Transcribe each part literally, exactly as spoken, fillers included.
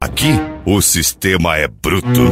Aqui o sistema é bruto.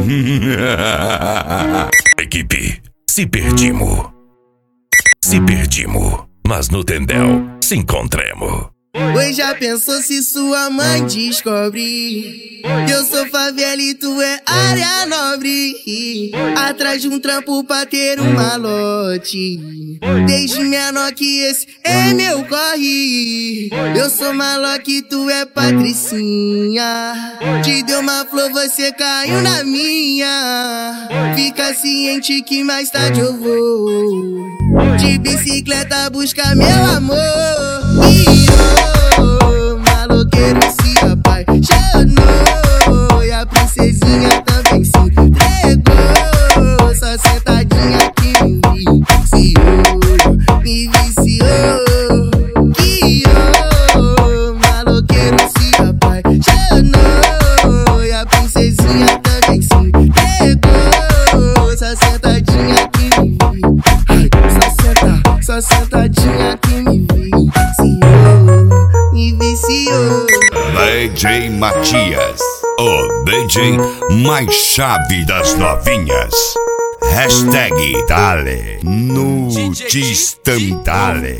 Equipe, se perdimos. Se perdimos, mas no Tendel se encontremos. Pois já pensou se sua mãe descobre que eu sou favela e tu é área nobre? Atrás de um trampo pra ter um malote. Desde menor que esse é meu corre. Eu sou malote e tu é patricinha. Te deu uma flor, você caiu na minha. Fica ciente que mais tarde eu vou de bicicleta buscar meu amor. E eu, maloqueiro, se apaixonou e a princesinha também se entregou. Só sentadinha que me viciou, me viciou. Que eu, maloqueiro, se apaixonou e a princesinha também se entregou. Só sentadinha que me viciou, só senta, só sentadinha que me viciou, me viciou. D J Matias, o D J mais chave das novinhas. Hashtag Dale no Distantale.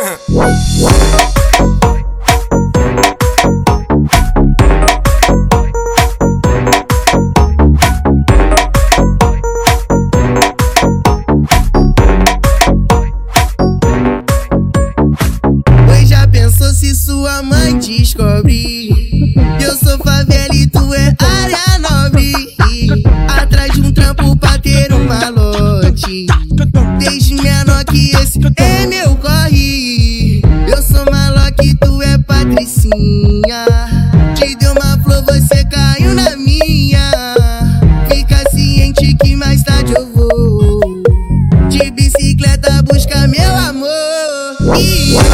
Pensou se sua mãe descobre que eu sou favela e tu é área nobre. Atrás de um trampo pra ter um malote. Desde menor que esse é meu corre. Eu sou malote e tu é patricinha. Te deu uma flor, você caiu na minha. Fica ciente que mais tarde eu vou de bicicleta buscar meu amor. E eu,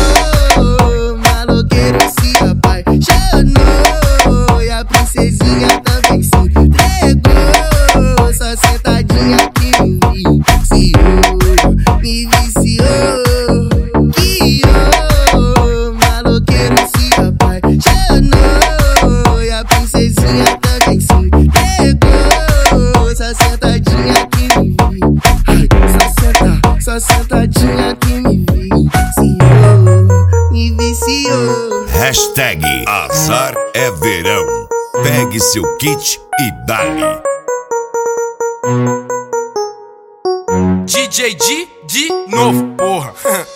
e a princesinha também se entregou. Só sentadinha que me viciou, me viciou. Que eu, maloqueiro, se apaixonou e a princesinha também se entregou. Só sentadinha que me viciou, só senta, só sentadinha que me viciou, me viciou. Hashtag Azar é verão. Pegue seu kit e dale. D J D de novo, porra.